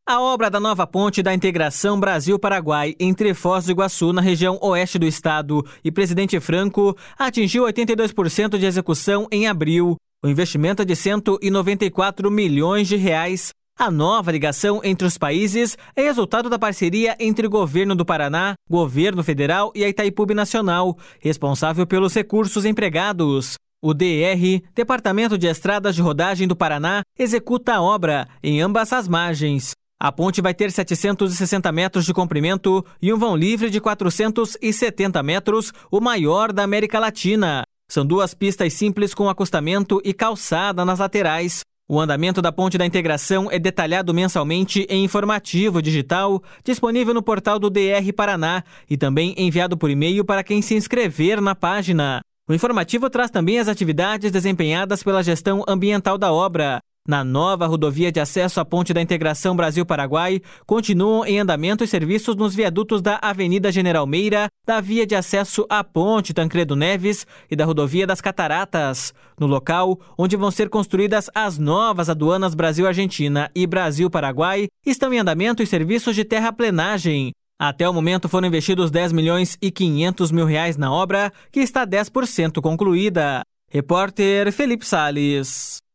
A obra da nova ponte da integração Brasil-Paraguai entre Foz do Iguaçu, na região oeste do estado, e Presidente Franco atingiu 82% de execução em abril. O investimento é de 194 milhões de reais. A nova ligação entre os países é resultado da parceria entre o Governo do Paraná, Governo Federal e a Itaipu Binacional, responsável pelos recursos empregados. O DR, Departamento de Estradas de Rodagem do Paraná, executa a obra em ambas as margens. A ponte vai ter 760 metros de comprimento e um vão livre de 470 metros, o maior da América Latina. São duas pistas simples com acostamento e calçada nas laterais. O andamento da ponte da integração é detalhado mensalmente em informativo digital, disponível no portal do DR Paraná e também enviado por e-mail para quem se inscrever na página. O informativo traz também as atividades desempenhadas pela gestão ambiental da obra. Na nova rodovia de acesso à ponte da integração Brasil-Paraguai, continuam em andamento os serviços nos viadutos da Avenida General Meira, da via de acesso à ponte Tancredo Neves e da rodovia das Cataratas. No local, onde vão ser construídas as novas aduanas Brasil-Argentina e Brasil-Paraguai, estão em andamento os serviços de terraplenagem. Até o momento foram investidos 10 milhões e 500 mil reais na obra, que está 10% concluída. Repórter Felipe Salles.